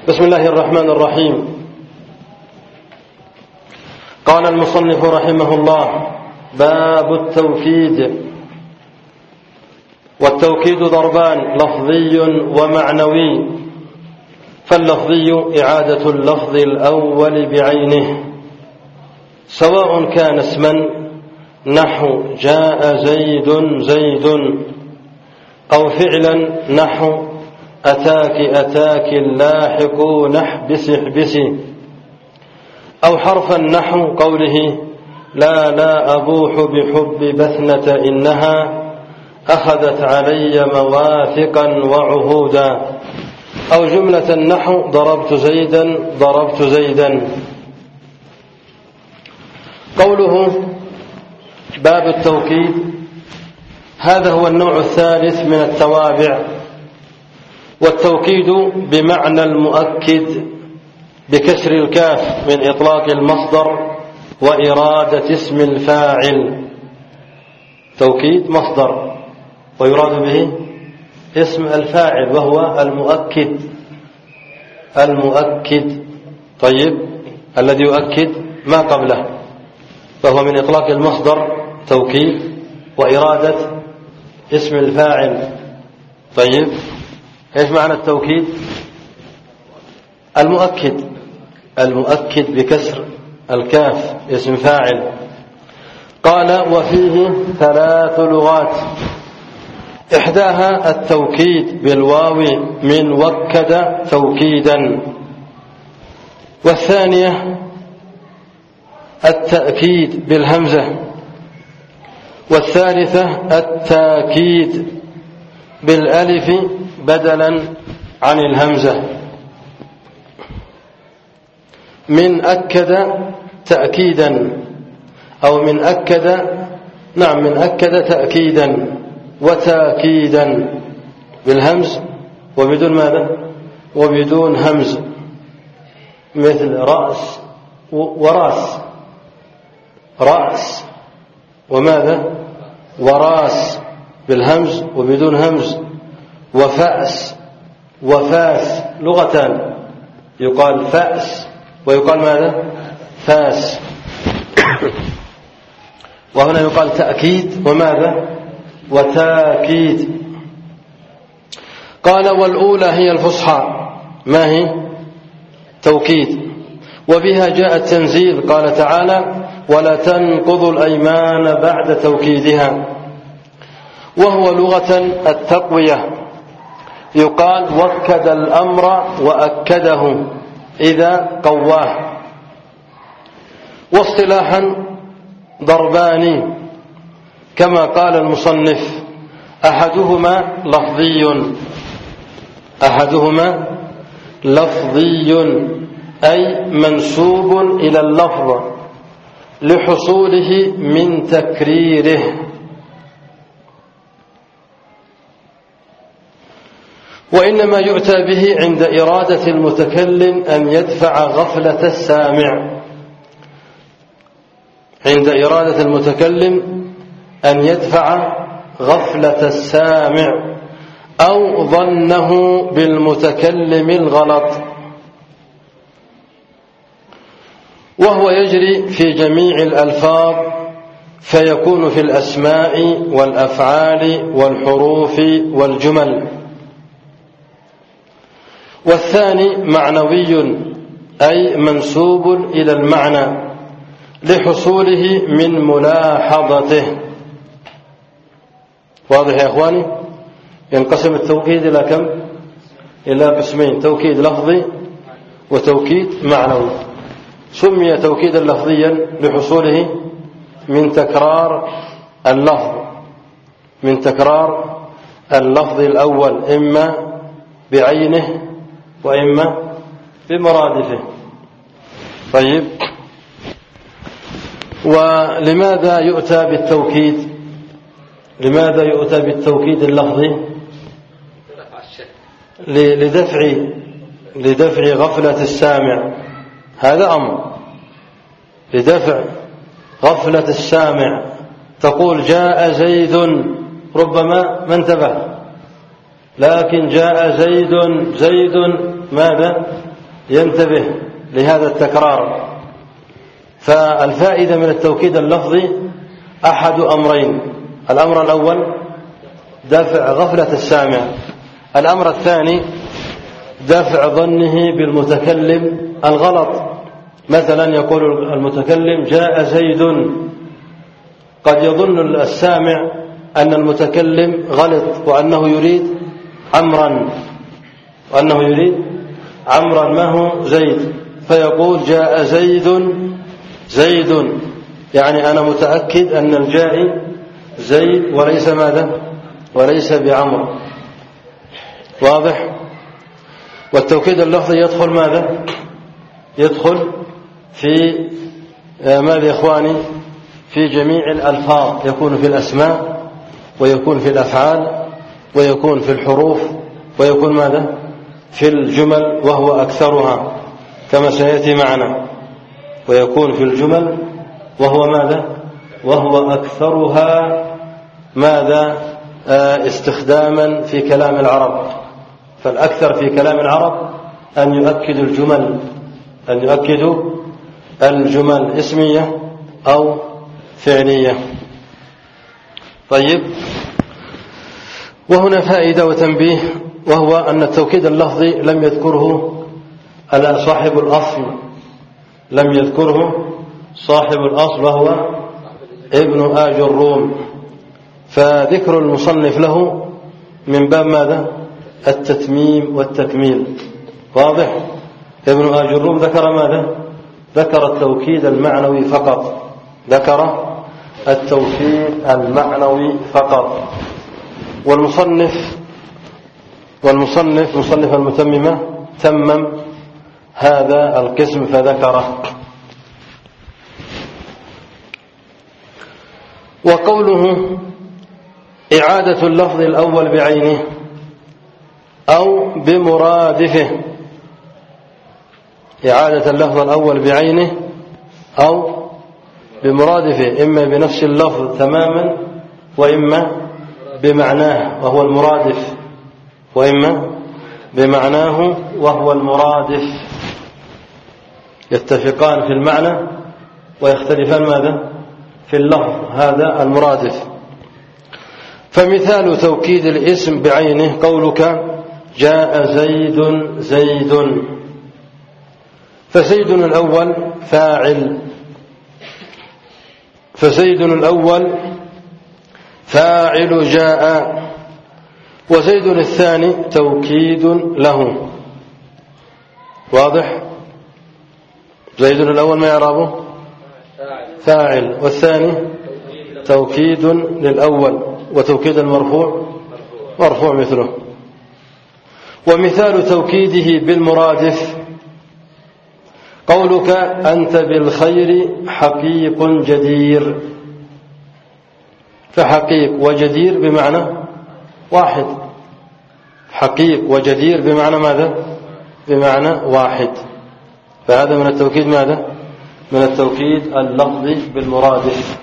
بسم الله الرحمن الرحيم. قال المصنف رحمه الله: باب التوكيد. والتوكيد ضربان: لفظي ومعنوي. فاللفظي إعادة اللفظ الأول بعينه، سواء كان اسما نحو جاء زيد زيد، أو فعلا نحو أتاك اللاحقون احبسي، أو حرفا نحو قوله لا أبوح بحب بثنة إنها أخذت علي مواثقا وعهودا، أو جملة نحو ضربت زيدا. قوله باب التوكيد، هذا هو النوع الثالث من التوابع. والتوكيد بمعنى المؤكد بكسر الكاف من إطلاق المصدر وإرادة اسم الفاعل. توكيد مصدر ويراد به اسم الفاعل وهو المؤكد. طيب، الذي يؤكد ما قبله، فهو من إطلاق المصدر توكيد وإرادة اسم الفاعل. طيب، ايش معنى التوكيد؟ المؤكد بكسر الكاف اسم فاعل. قال: وفيه 3 لغات، إحداها التوكيد بالواو من وكد توكيدا، والثانية التأكيد بالهمزة، والثالثة التاكيد بالألف بدلا عن الهمزة. من أكد تأكيدا، أو من أكد تأكيدا وتأكيدا بالهمز وبدون ماذا؟ وبدون همز، مثل رأس رأس وماذا؟ وراس بالهمز وبدون همز، وفاس لغتان، يقال فأس ويقال ماذا؟ فاس. وهنا يقال تأكيد وماذا؟ وتاكيد. قال: والأولى هي الفصحى. ما هي؟ توكيد. وبها جاء التنزيل، قال تعالى: ولا تنقضوا الأيمان بعد توكيدها. وهو لغة التقوية، يقال وكد الأمر وأكده إذا قواه. واصطلاحا ضربان كما قال المصنف: أحدهما لفظي أي منسوب إلى اللفظ لحصوله من تكريره، وإنما يؤتى به عند إرادة المتكلم أن يدفع غفلة السامع، عند إرادة المتكلم أن يدفع غفلة السامع أو ظنه بالمتكلم الغلط. وهو يجري في جميع الألفاظ، فيكون في الأسماء والأفعال والحروف والجمل. والثاني معنوي أي منسوب إلى المعنى لحصوله من ملاحظته. واضح يا أخواني؟ ينقسم التوكيد إلى كم؟ إلى قسمين: توكيد لفظي وتوكيد معنوي. سمي توكيدا لفظيا لحصوله من تكرار اللفظ الأول، إما بعينه وإما بمرادفه. طيب، ولماذا يؤتى بالتوكيد اللفظي؟ لدفع غفلة السامع، هذا أمر. لدفع غفلة السامع تقول جاء زيد، ربما ما انتبه، لكن جاء زيد ماذا؟ ينتبه لهذا التكرار. فالفائدة من التوكيد اللفظي أحد أمرين: الأمر الأول دفع غفلة السامع، الأمر الثاني دفع ظنه بالمتكلم الغلط. مثلا يقول المتكلم جاء زيد، قد يظن السامع أن المتكلم غلط وأنه يريد عمرا، ما هو زيد، فيقول جاء زيد، يعني أنا متأكد أن الجائي زيد وليس ماذا؟ وليس بعمر. واضح؟ والتوكيد اللفظي يدخل ماذا؟ يدخل في ماذا يا إخواني؟ في جميع الألفاظ، يكون في الأسماء ويكون في الأفعال ويكون في الحروف ويكون ماذا؟ في الجمل وهو أكثرها كما سيأتي معنا، ويكون في الجمل وهو ماذا؟ وهو أكثرها ماذا؟ استخداما في كلام العرب. فالأكثر في كلام العرب أن يؤكدوا الجمل اسمية أو فعلية. طيب، وهنا فائدة وتنبيه، وهو أن التوكيد اللفظي لم يذكره صاحب الأصل وهو ابن آجروم، فذكر المصنف له من باب ماذا؟ التتميم والتكميل. واضح؟ ابن آجروم ذكر ماذا؟ ذكر التوكيد المعنوي فقط. والمصنف مصنف المتممة تمم هذا القسم فذكره. وقوله إعادة اللفظ الأول بعينه أو بمرادفه، إعادة اللفظ الأول بعينه أو بمرادفه، إما بنفس اللفظ تماما وإما بمعناه وهو المرادف، يتفقان في المعنى ويختلفان ماذا؟ في اللفظ، هذا المرادف. فمثال توكيد الاسم بعينه قولك جاء زيد، فزيد الأول فاعل جاء، وزيد الثاني توكيد له. واضح؟ زيد الأول ما يعربه؟ فاعل، والثاني توكيد للأول، وتوكيد المرفوع مرفوع مثله. ومثال توكيده بالمرادف قولك أنت بالخير حقيق جدير، فحقيق وجدير بمعنى واحد، حقيق وجدير بمعنى ماذا؟ بمعنى واحد. فهذا من التوكيد ماذا؟ من التوكيد اللفظي بالمرادف.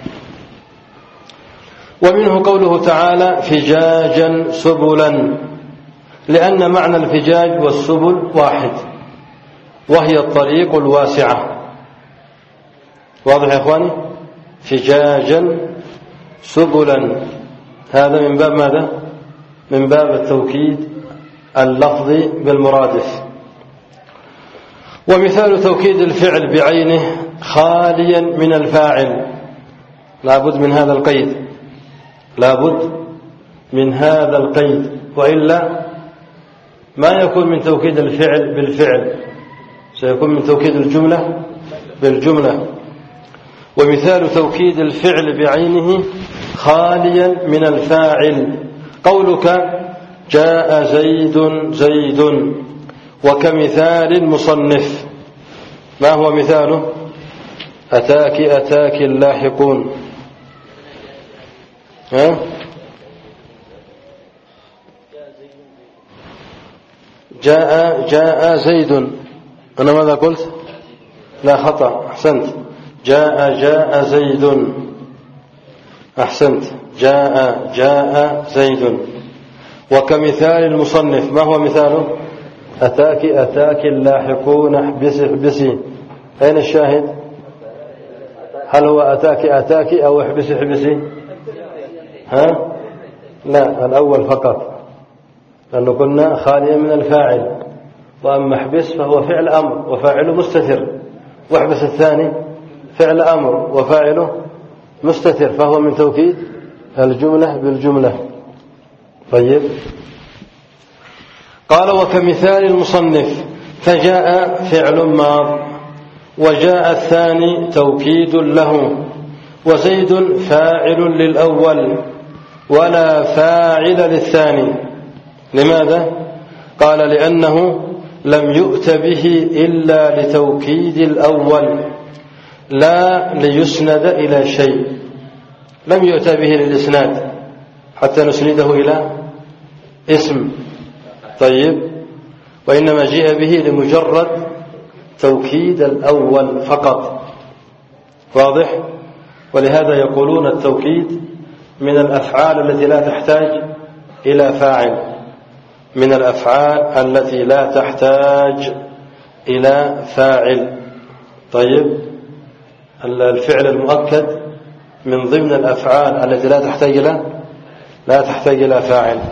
ومنه قوله تعالى فجاجا سبلا، لأن معنى الفجاج والسبل واحد، وهي الطريق الواسعة. واضح يا إخواني؟ فجاجا سبلا، هذا من باب ماذا؟ من باب التوكيد اللفظي بالمرادف. ومثال توكيد الفعل بعينه خاليا من الفاعل، لابد من هذا القيد، وإلا ما يكون من توكيد الفعل بالفعل، سيكون من توكيد الجملة بالجملة. ومثال توكيد الفعل بعينه خاليا من الفاعل قولك جاء زيد، وكمثال المصنف. ما هو مثاله؟ أتاك اللاحقون. جاء زيد، أنا ماذا قلت؟ لا، خطأ، أحسنت. جاء زيد، أحسنت، جاء زيد. وكمثال المصنف، ما هو مثاله؟ أتاك أتاك اللاحقون احبسي احبسي. أين الشاهد؟ هل هو أتاك أتاك أو احبسي احبسي؟ ها؟ لا، الأول فقط، لأنه قلنا خاليا من الفاعل. وأما احبس فهو فعل أمر وفاعله مستتر، واحبس الثاني فعل أمر وفاعله مستتر، فهو من توكيد الجملة بالجملة. طيب، قال وكمثال المصنف فجاء فعل ماض وجاء الثاني توكيد له وزيد فاعل للأول ولا فاعل للثاني. لماذا؟ قال لأنه لم يؤت به إلا لتوكيد الأول لا ليسند إلى شيء. لم يؤت به للإسناد حتى نسنده إلى اسم. طيب، وإنما جاء به لمجرد توكيد الأول فقط. واضح؟ ولهذا يقولون التوكيد من الأفعال التي لا تحتاج إلى فاعل، من الأفعال التي لا تحتاج إلى فاعل. طيب، الفعل المؤكد من ضمن الأفعال التي لا تحتاج إلى فاعل.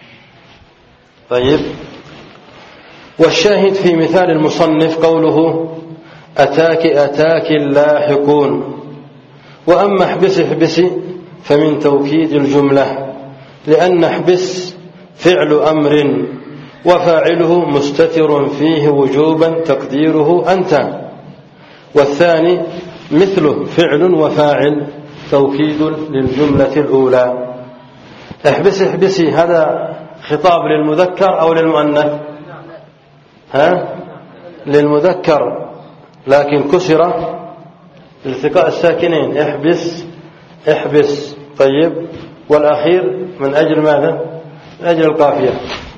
طيب، والشاهد في مثال المصنف قوله أتاك أتاك اللاحقون. وأما احبس احبسي فمن توكيد الجملة، لأن احبس فعل أمر وفاعله مستتر فيه وجوبا تقديره أنت، والثاني مثله فعل وفاعل توكيد للجملة الأولى. احبس احبسي هذا خطاب للمذكر أو للمؤنث؟ للمذكر، لكن كسر التقاء الساكنين، احبس احبس. طيب، والأخير من أجل ماذا؟ من أجل القافية.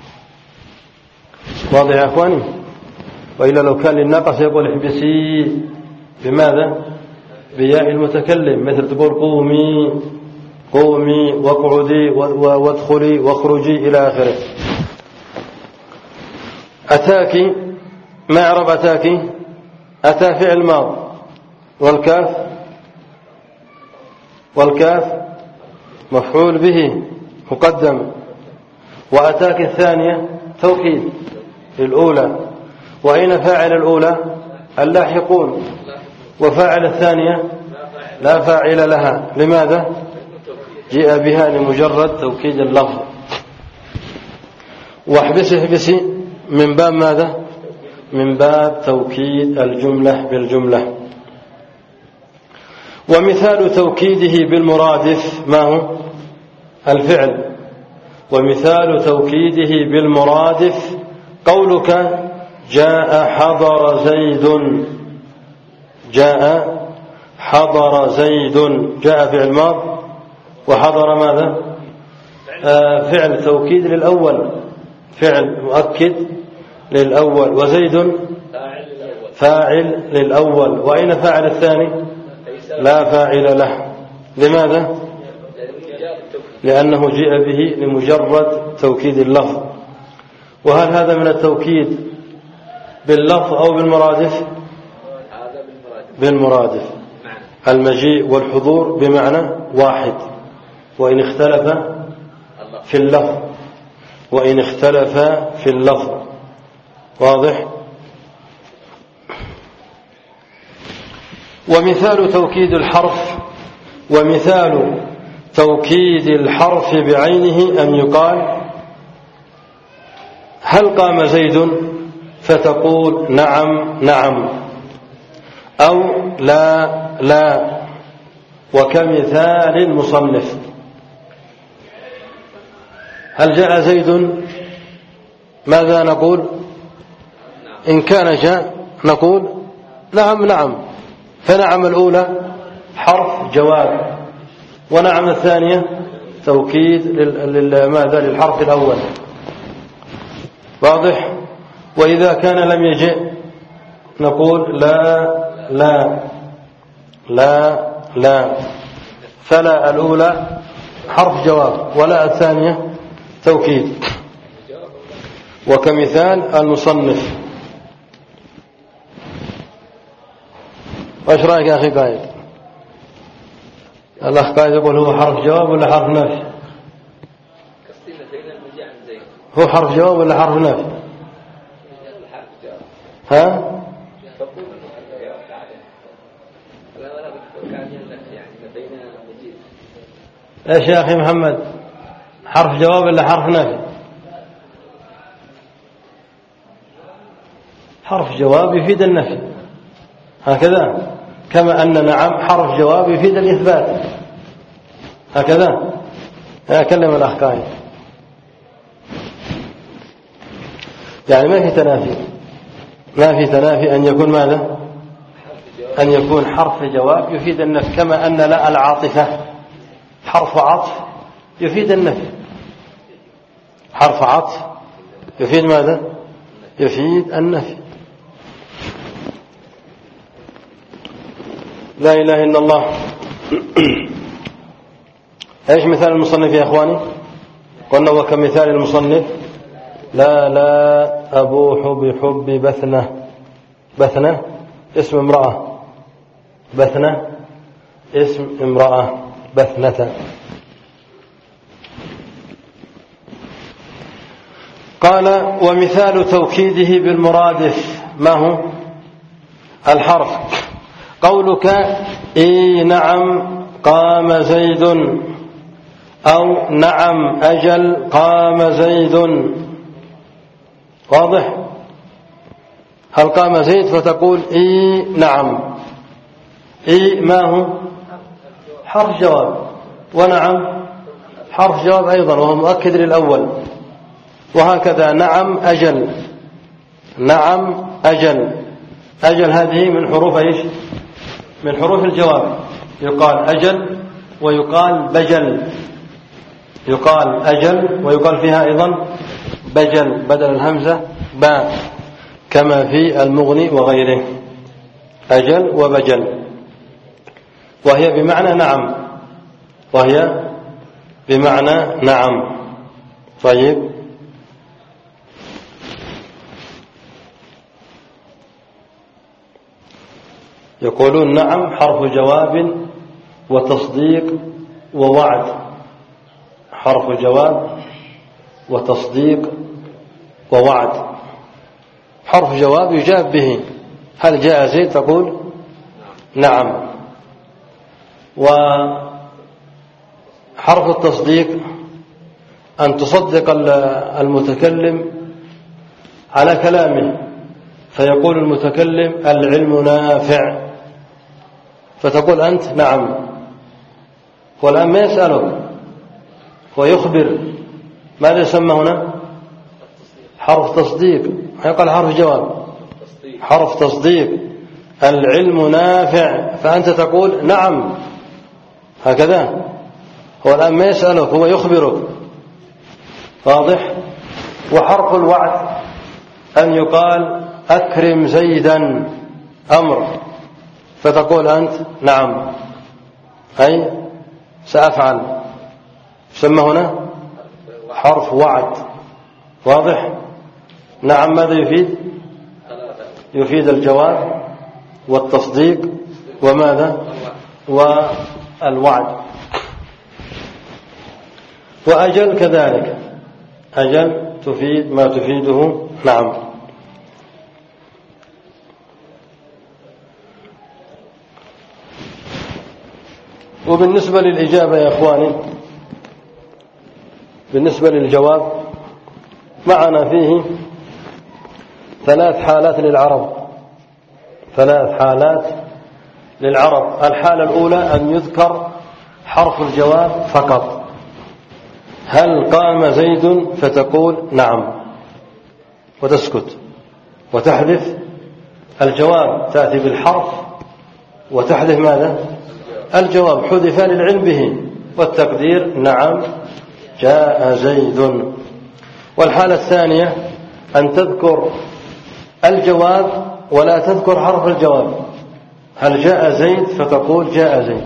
واضح يا أخواني؟ وإلا لو كان للناقص يقول احبسي بماذا؟ بياء المتكلم، مثل تقول قومي قومي واقعدي وادخلي واخرجي إلى آخره. أتاك، ما يعرف أتاك؟ أتى فعل ماض، والكاف مفعول به مقدم، وأتاك الثانية توكيد للأولى. وأين فاعل الأولى؟ اللاحقون، وفاعل الثانية لا فاعل لها. لماذا؟ جاء بها لمجرد توكيد اللفظ. واحبس احبسي من باب ماذا؟ من باب توكيد الجملة بالجملة. ومثال توكيده بالمرادف ما هو؟ الفعل. ومثال توكيده بالمرادف قولك جاء حضر زيد. جاء حضر زيد، جاء فعل ماض وحضر ماذا؟ فعل توكيد للأول، فعل مؤكد للأول، وزيد فاعل للأول. وأين فاعل الثاني؟ لا فاعل له. لماذا؟ لأنه جاء به لمجرد توكيد اللفظ. وهل هذا من التوكيد باللفظ أو بالمرادف؟ بالمرادف. المجيء والحضور بمعنى واحد، وإن اختلف في اللفظ، وإن اختلف في اللفظ. واضح؟ ومثال توكيد الحرف، ومثال توكيد الحرف بعينه أن يقال هل قام زيد؟ فتقول نعم نعم، أو لا لا. وكمثال المصنف هل جاء زيد؟ ماذا نقول؟ إن كان جاء نقول نعم نعم، فنعم الأولى حرف جواب، ونعم الثانية توكيد ماذا؟ للحرف الأول. واضح؟ وإذا كان لم يجئ نقول لا لا لا لا، فلا الأولى حرف جواب ولا الثانية توكيد. وكمثال المصنف. وإيش رأيك يا أخي قايد؟ الأخ قايد يقول هو حرف جواب ولا حرف نفي؟ هو حرف جواب ولا حرف نفي؟ ها؟ ايش يا أخي محمد؟ حرف جواب ولا حرف نفي؟ حرف جواب يفيد النفي هكذا، كما أن نعم حرف جواب يفيد الإثبات هكذا. أكلم الأخ قايد، يعني ما في تنافي، ما في تنافي أن يكون ماذا؟ أن يكون حرف جواب يفيد النفي، كما أن لا العاطفة حرف عطف يفيد النفي. حرف عطف يفيد ماذا؟ يفيد النفي. لا إله إلا الله. ايش مثال المصنف يا اخواني؟ قلنا وكمثال المصنف لا أبوح بحب بثنة. بثنة اسم امرأة، بثنة اسم امرأة، بثنة. قال ومثال توكيده بالمرادف ما هو؟ الحرف. قولك إي نعم قام زيد، أو نعم أجل قام زيد، واضح؟ هل قام زيد فتقول إي نعم، إي ما هو؟ حرف جواب، ونعم حرف جواب أيضا وهو مؤكد للأول، وهكذا نعم أجل، نعم أجل. أجل هذه من حروف إيش؟ من حروف الجواب، يقال أجل ويقال بجل، يقال أجل ويقال فيها أيضا بجل بدل الهمزة باء، كما في المغني وغيره، أجل وبجل، وهي بمعنى نعم، وهي بمعنى نعم. طيب، يقولون نعم حرف جواب وتصديق ووعد، حرف جواب وتصديق ووعد. حرف جواب يجاب به، هل جاء زيد تقول نعم. وحرف التصديق أن تصدق المتكلم على كلامه، فيقول المتكلم العلم نافع، فتقول أنت نعم، والآن ما يسألك ويخبر، ماذا يسمى هنا؟ حرف تصديق، يقال حرف جواب، حرف تصديق، العلم نافع، فأنت تقول نعم هكذا، هو الآن ما يسألك، هو يخبرك، واضح؟ وحرف الوعد أن يقال أكرم زيدا، أمر، فتقول أنت نعم، أي سأفعل، يسمى هنا حرف وعد، واضح؟ نعم ماذا يفيد؟ يفيد الجواب والتصديق وماذا؟ والوعد. وأجل كذلك، أجل تفيد ما تفيده نعم. وبالنسبة للإجابة يا أخواني، بالنسبة للجواب معنا فيه ثلاث حالات للعرب، ثلاث حالات للعرب. الحالة الأولى أن يذكر حرف الجواب فقط، هل قام زيد فتقول نعم وتسكت وتحذف الجواب، تأتي بالحرف وتحذف ماذا؟ الجواب، حذف للعلم به، والتقدير نعم جاء زيد. والحالة الثانية أن تذكر الجواب ولا تذكر حرف الجواب، هل جاء زيد فتقول جاء زيد،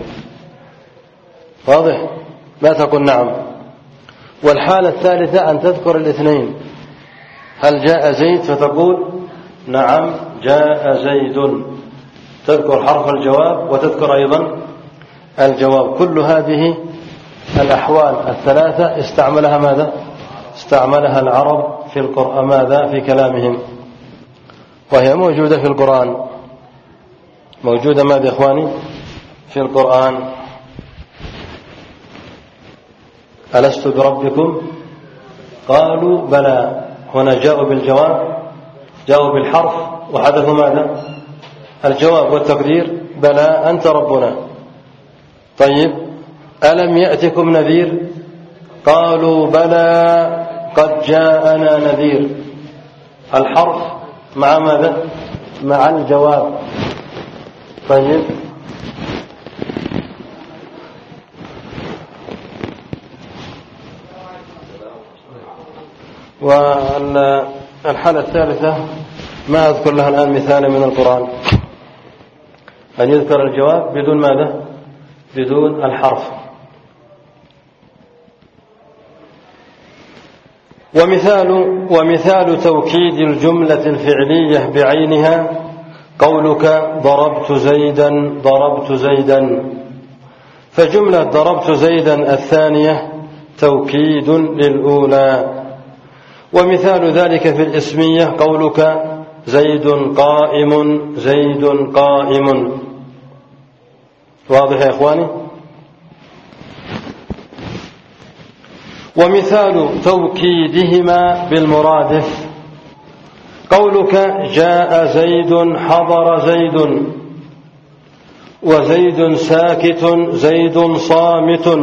واضح؟ لا تقول نعم. والحالة الثالثة أن تذكر الاثنين، هل جاء زيد فتقول نعم جاء زيد، تذكر حرف الجواب وتذكر أيضا الجواب. كل هذه الأحوال الثلاثة استعملها ماذا؟ استعملها العرب في القرآن ماذا؟ في كلامهم، وهي موجودة في القرآن. موجودة ماذا يا إخواني؟ في القرآن. ألست بربكم؟ قالوا بلى. هنا جاءوا بالجواب، جاءوا بالحرف وحذفوا ماذا؟ الجواب، والتقدير بلى أنت ربنا. طيب ألم يأتكم نذير؟ قالوا بلى قد جاءنا نذير. الحرف مع ماذا؟ مع الجواب. طيب والحالة الثالثة ما أذكر لها الآن مثالا من القرآن، أن يذكر الجواب بدون ماذا؟ بدون الحرف. ومثال توكيد الجملة الفعلية بعينها قولك ضربت زيدا ضربت زيدا. فجملة ضربت زيدا الثانية توكيد للأولى. ومثال ذلك في الاسمية قولك زيد قائم زيد قائم. واضح يا إخواني؟ ومثال توكيدهما بالمرادف قولك جاء زيد حضر زيد، وزيد ساكت زيد صامت.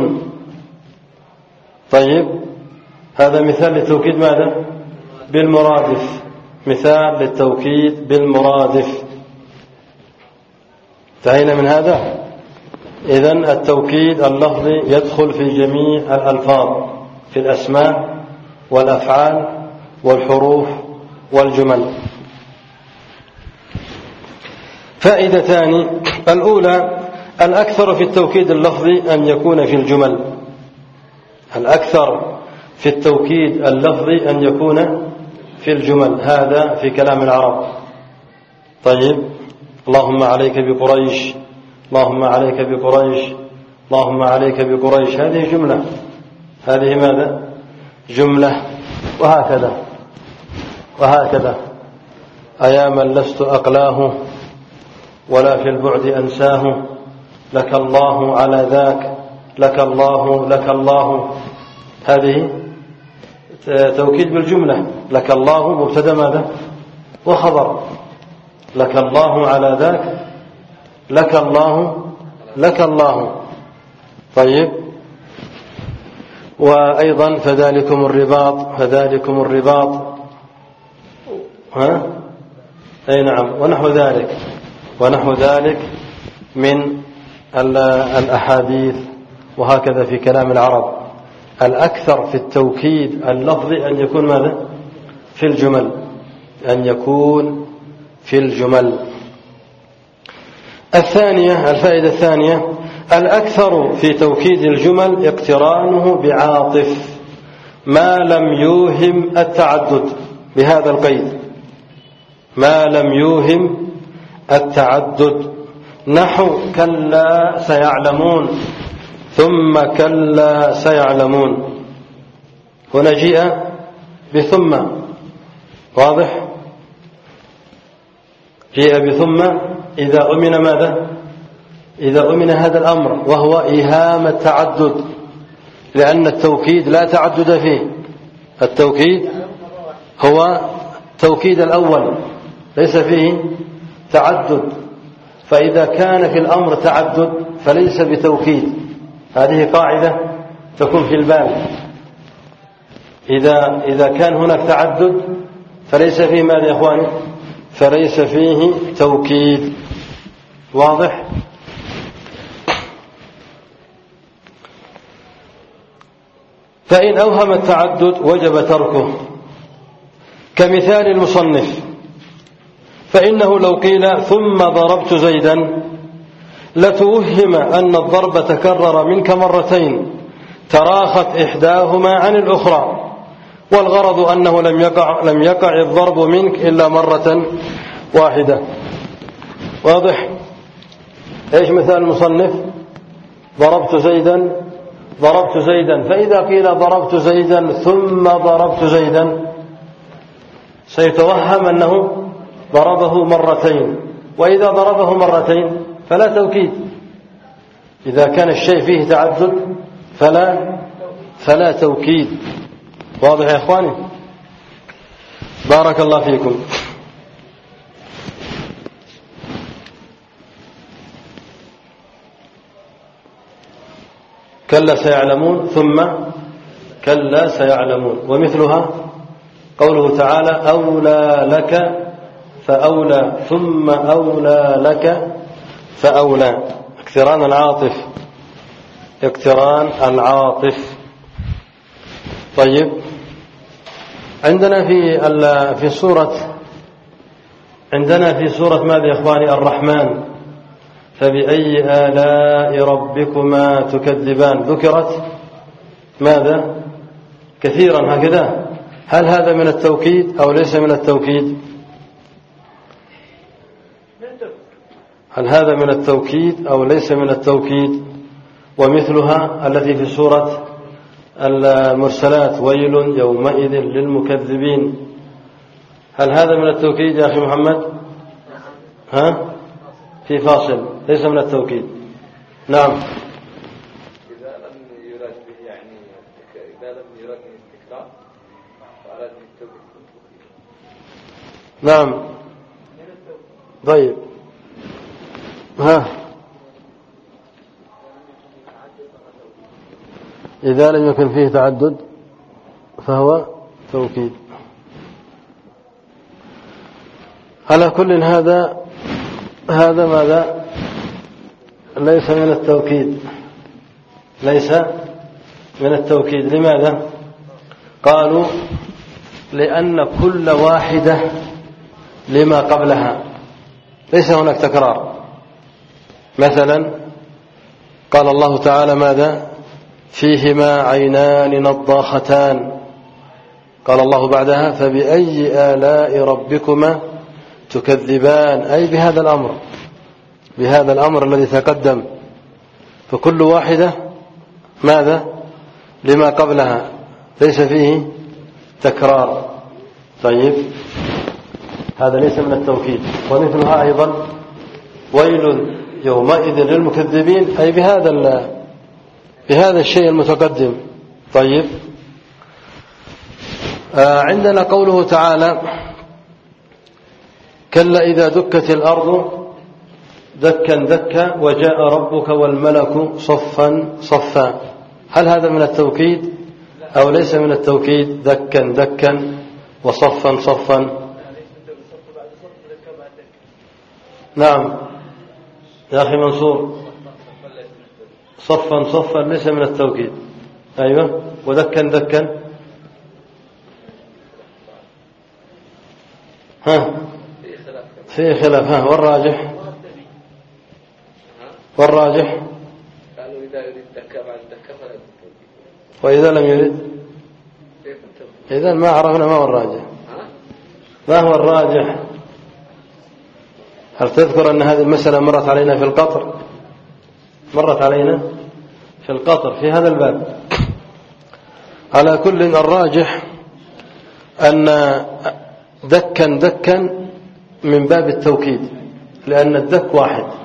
طيب هذا مثال للتوكيد ماذا؟ بالمرادف. مثال للتوكيد بالمرادف. انتهينا من هذا. إذن التوكيد اللفظي يدخل في جميع الألفاظ، في الأسماء والأفعال والحروف والجمل. فائدتان: الأولى الأكثر في التوكيد اللفظي أن يكون في الجمل. الأكثر في التوكيد اللفظي أن يكون في الجمل، هذا في كلام العرب. طيب اللهم عليك بقريش، اللهم عليك بقريش، اللهم عليك بقريش، هذه جملة، هذه ماذا؟ جملة. وهكذا أيا من لست أقلاه ولا في البعد أنساه، لك الله على ذاك، لك الله لك الله. هذه توكيد بالجملة. لك الله مبتدأ ماذا؟ وخبر. لك الله على ذاك، لك الله لك الله. طيب وأيضا فذلكم الرباط، فذلكم الرباط. أي نعم. ونحو ذلك من الأحاديث. وهكذا في كلام العرب. الأكثر في التوكيد اللفظي أن يكون ماذا؟ في الجمل، أن يكون في الجمل. الفائدة الثانية الأكثر في توكيد الجمل اقترانه بعاطف ما لم يوهم التعدد، بهذا القيد ما لم يوهم التعدد. نحو كلا سيعلمون، ثم كلا سيعلمون. هنا جيء بثم، واضح؟ جيء بثم إذا أمن ماذا؟ إذا أمن هذا الأمر، وهو إيهام التعدد، لأن التوكيد لا تعدد فيه. التوكيد هو توكيد الأول، ليس فيه تعدد. فإذا كان في الأمر تعدد فليس بتوكيد. هذه قاعدة تكون في البال. إذا كان هناك تعدد فليس فيه ماذا يا إخواني؟ فليس فيه توكيد. واضح؟ فإن أوهم التعدد وجب تركه، كمثال المصنف، فإنه لو قيل ثم ضربت زيدا لتوهم أن الضرب تكرر منك مرتين تراخت إحداهما عن الأخرى، والغرض أنه لم يقع الضرب منك إلا مرة واحدة. واضح؟ إيش مثال المصنف؟ ضربت زيدا، فإذا قيل ضربت زيدا ثم ضربت زيدا سيتوهم أنه ضربه مرتين، وإذا ضربه مرتين فلا توكيد. إذا كان الشيء فيه تعدد فلا توكيد. واضح يا إخواني؟ بارك الله فيكم. كلا سيعلمون ثم كلا سيعلمون. ومثلها قوله تعالى أولى لك فأولى ثم أولى لك فأولى. اقتران العاطف. طيب، عندنا في سورة ماذا يا إخواني؟ الرحمن. فبأي آلاء ربكما تكذبان ذكرت ماذا؟ كثيرا هكذا. هل هذا من التوكيد أو ليس من التوكيد؟ هل هذا من التوكيد أو ليس من التوكيد؟ ومثلها التي في سورة المرسلات ويل يومئذ للمكذبين، هل هذا من التوكيد يا أخي محمد؟ في فاصل، ليس من التوكيد. نعم. إذا لم يراد به إذا لم يراد به استكرار فأراد به التوكيد. نعم. طيب، إذا لم يكن فيه تعدد فهو توكيد. على كل هذا ماذا؟ ليس من التوكيد. لماذا؟ قالوا لأن كل واحدة لما قبلها، ليس هناك تكرار. مثلا قال الله تعالى ماذا؟ فيهما عينان نضاختان، قال الله بعدها فبأي آلاء ربكما تكذبان، أي بهذا الأمر الذي تقدم. فكل واحدة ماذا؟ لما قبلها، ليس فيه تكرار. طيب، هذا ليس من التوكيد. ومثلها أيضا ويل يومئذ للمكذبين، أي بهذا الشيء المتقدم. طيب، عندنا قوله تعالى كلا إذا دكت الأرض دكا دكا وجاء ربك والملك صفا صفا، هل هذا من التوكيد أو ليس من التوكيد؟ دكا دكا وصفا صفا. نعم يا أخي منصور، صفا صفا ليس من التوكيد. أيوة، ودكا دكا في خلاف. والراجح قالوا إذا يريد دكا بعد دكا فلا توكيد، وإذا لم يرد إذا ما عرفنا ما هو الراجح. هل تذكر أن هذه المسألة مرت علينا في القطر في هذا الباب؟ على كل الراجح أن دكا من باب التوكيد، لأن الدك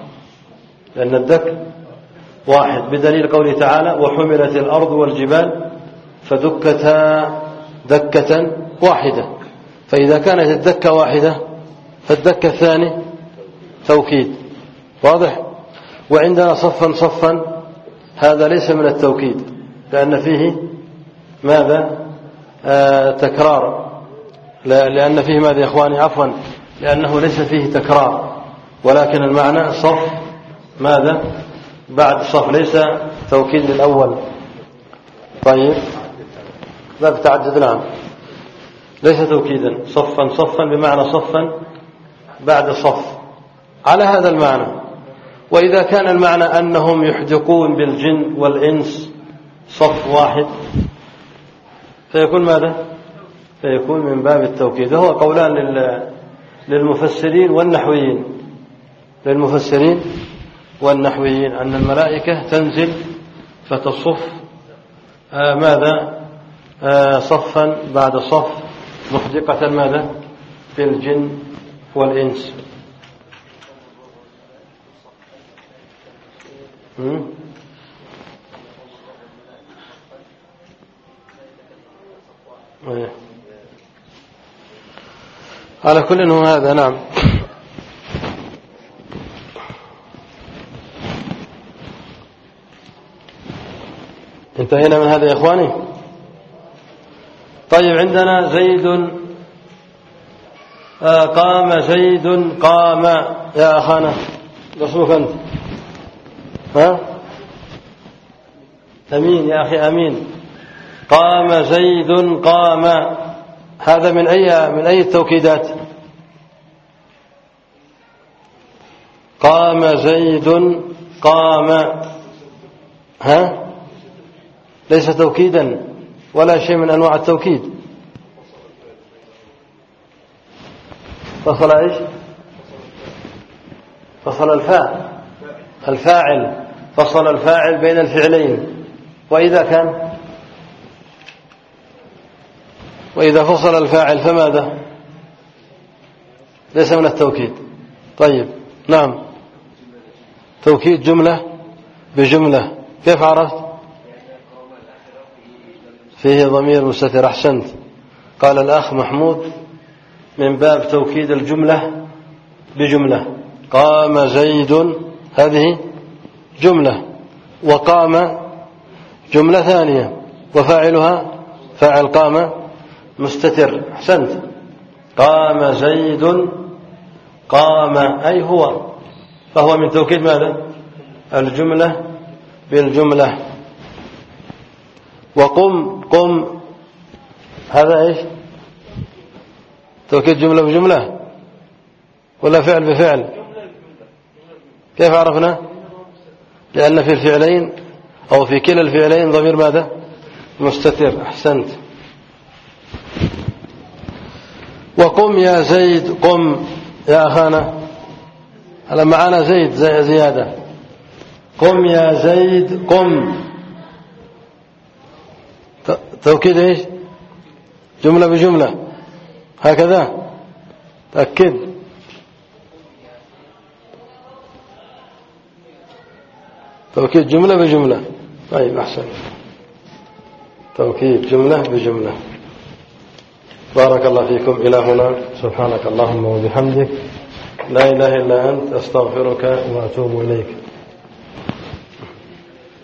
واحد بدليل قوله تعالى وحملت الأرض والجبال فدكتا دكة واحدة. فإذا كانت الدكة واحدة فالدكة الثاني توكيد. واضح؟ وعندنا صفا صفا، هذا ليس من التوكيد، لأن فيه ماذا؟ تكرار. لأن فيه ماذا يا إخواني؟ عفوا، لأنه ليس فيه تكرار، ولكن المعنى صف ماذا؟ بعد صف، ليس توكيد للأول. طيب، باب تعدد. نعم، ليس توكيدا. صفا صفا بمعنى صفا بعد صف، على هذا المعنى. وإذا كان المعنى أنهم يحدقون بالجن والإنس صف واحد فيكون ماذا؟ فيكون من باب التوكيد. هو قولان للمفسرين والنحويين، للمفسرين والنحويين، أن الملائكة تنزل فتصف ماذا صفا بعد صف محدقة ماذا في الجن والإنس. على كل إنه هذا. نعم. انتهينا من هذا يا إخواني. طيب عندنا زيد قام زيد قام. يا أخانا اسمك أنت؟ ها أمين يا أخي أمين. قام زيد قام، هذا من أي التوكيدات؟ قام زيد قام، ها ليس توكيدا ولا شيء من أنواع التوكيد. فصل إيش؟ فصل الفاعل، فصل الفاعل بين الفعلين. وإذا فصل الفاعل فماذا؟ ليس من التوكيد. طيب نعم، توكيد جملة بجملة. كيف عرفت؟ فيه ضمير مستتر. أحسنت. قال الأخ محمود من باب توكيد الجملة بجملة. قام زيد هذه جملة، وقام جملة ثانية، وفاعلها فاعل قام مستتر. أحسنت. قام زيد قام أي هو، فهو من توكيد ماذا؟ الجملة بالجملة. وقم قم هذا إيش؟ توكيد جملة بجملة ولا فعل بفعل؟ كيف عرفنا؟ لأن في الفعلين أو في كلا الفعلين ضمير ماذا؟ مستتر. أحسنت. وقم يا زيد قم. يا أخانا هلا معنا زيد زيادة. قم يا زيد قم، توكيد إيش؟ جملة بجملة هكذا. تأكد. توكيد جملة بجملة. طيب أحسن. توكيد جملة بجملة. بارك الله فيكم. إلى هنا سبحانك اللهم وبحمدك لا إله إلا أنت أستغفرك وأتوب إليك.